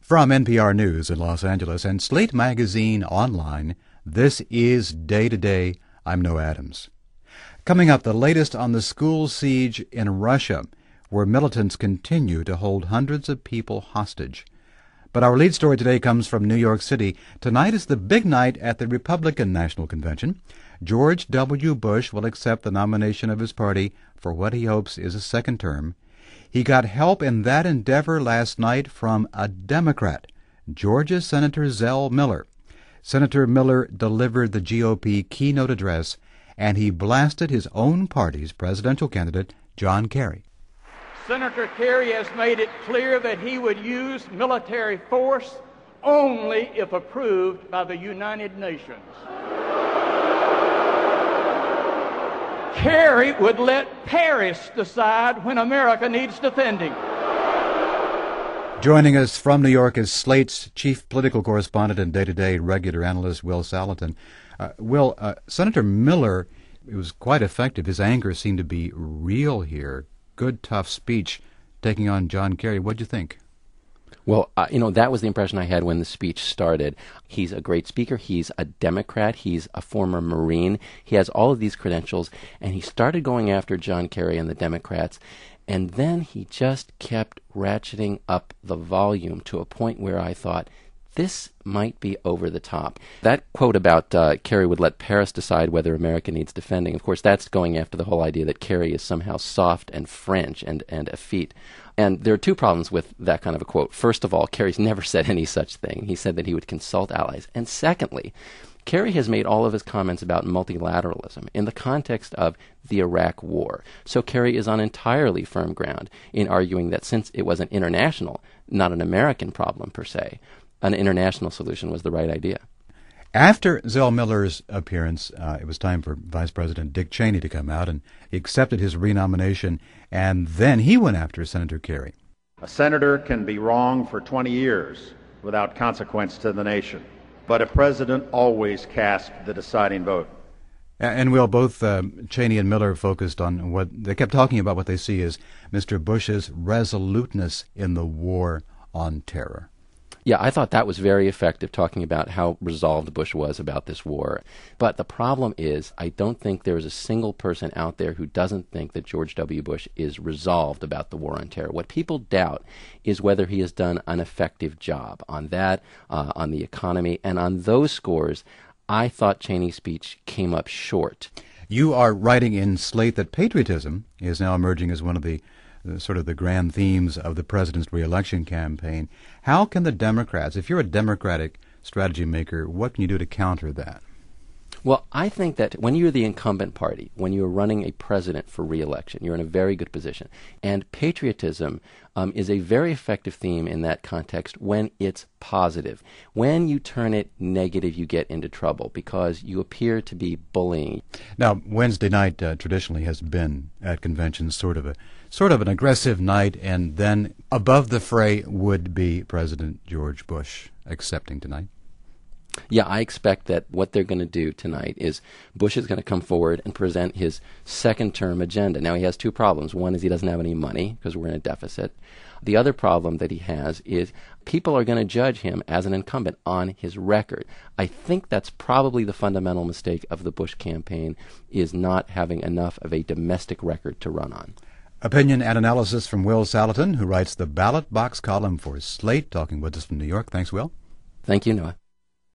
From NPR News in Los Angeles and Slate Magazine online, this is Day to Day. I'm Noah Adams. Coming up, the latest on the school siege in Russia, where militants continue to hold hundreds of people hostage. But our lead story today comes from New York City. Tonight is the big night at the Republican National Convention. George W. Bush will accept the nomination of his party for what he hopes is a second term. He got help in that endeavor last night from a Democrat, Georgia Senator Zell Miller. Senator Miller delivered the GOP keynote address, and he blasted his own party's presidential candidate, John Kerry. Senator Kerry has made it clear that he would use military force only if approved by the United Nations. Kerry would let Paris decide when America needs defending. Joining us from New York is Slate's chief political correspondent and day-to-day regular analyst, Will Salatin. Will, Senator Miller, it was quite effective. His anger seemed to be real here. Good, tough speech taking on John Kerry. What'd you think? Well, that was the impression I had when the speech started. He's a great speaker. He's a Democrat. He's a former Marine. He has all of these credentials, and he started going after John Kerry and the Democrats, and then he just kept ratcheting up the volume to a point where I thought, this might be over the top. That quote about Kerry would let Paris decide whether America needs defending, of course, that's going after the whole idea that Kerry is somehow soft and French and effete. And there are two problems with that kind of a quote. First of all, Kerry's never said any such thing. He said that he would consult allies. And secondly, Kerry has made all of his comments about multilateralism in the context of the Iraq War. So Kerry is on entirely firm ground in arguing that since it was an international, not an American problem per se, an international solution was the right idea. After Zell Miller's appearance, it was time for Vice President Dick Cheney to come out, and he accepted his renomination, and then he went after Senator Kerry. A senator can be wrong for 20 years without consequence to the nation, but a president always casts the deciding vote. And Will, both Cheney and Miller focused on what they kept talking about, what they see as Mr. Bush's resoluteness in the war on terror. Yeah, I thought that was very effective, talking about how resolved Bush was about this war. But the problem is, I don't think there is a single person out there who doesn't think that George W. Bush is resolved about the war on terror. What people doubt is whether he has done an effective job on that, on the economy, and on those scores, I thought Cheney's speech came up short. You are writing in Slate that patriotism is now emerging as one of the sort of the grand themes of the president's re-election campaign. How can the Democrats, if you're a Democratic strategy maker, what can you do to counter that? Well, I think that when you're the incumbent party, when you're running a president for re-election, you're in a very good position. And patriotism is a very effective theme in that context when it's positive. When you turn it negative, you get into trouble because you appear to be bullying. Now, Wednesday night traditionally has been at conventions sort of an aggressive night, and then above the fray would be President George Bush accepting tonight. Yeah, I expect that what they're going to do tonight is Bush is going to come forward and present his second-term agenda. Now, he has two problems. One is he doesn't have any money because we're in a deficit. The other problem that he has is people are going to judge him as an incumbent on his record. I think that's probably the fundamental mistake of the Bush campaign, is not having enough of a domestic record to run on. Opinion and analysis from Will Salatin, who writes the Ballot Box column for Slate, talking with us from New York. Thanks, Will. Thank you, Noah.